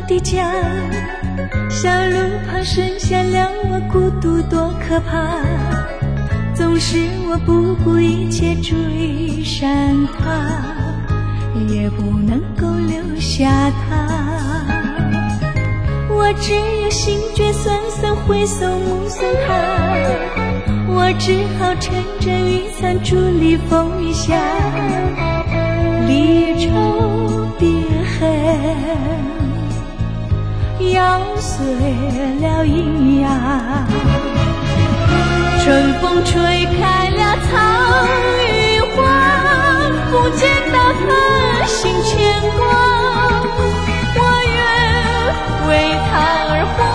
的家，小路旁剩下了我，孤独多可怕。总是我不顾一切追上他，也不能够留下他。我只有心却酸酸，挥手目送他，我只好撑着雨伞伫立风雨下，离愁别恨咬碎了阴阳。春风吹开了草与花，不见到他心牵挂，我愿为他而活，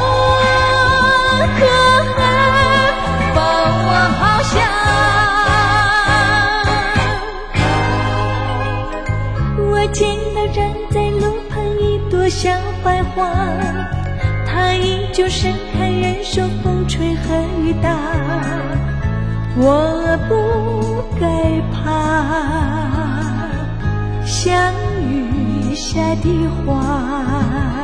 可恨放我翱翔。我见到站在路旁一朵小白花，它依旧盛开，忍受风吹和雨打。我不该怕像雨下的花。